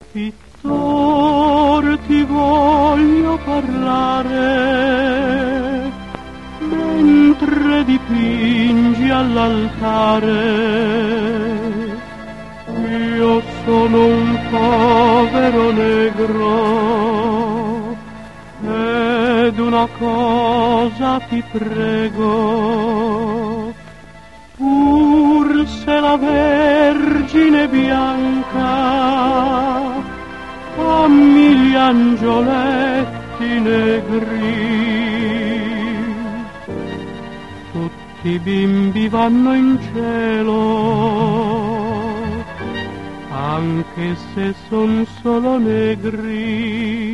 Pittor, ti voglio parlare mentre dipingi all'altare. Io sono un povero negro ed una cosa ti prego, pur se la Vergine bianca fammi gli angioletti negri. Tutti i bimbi vanno in cielo, anche se son solo negri.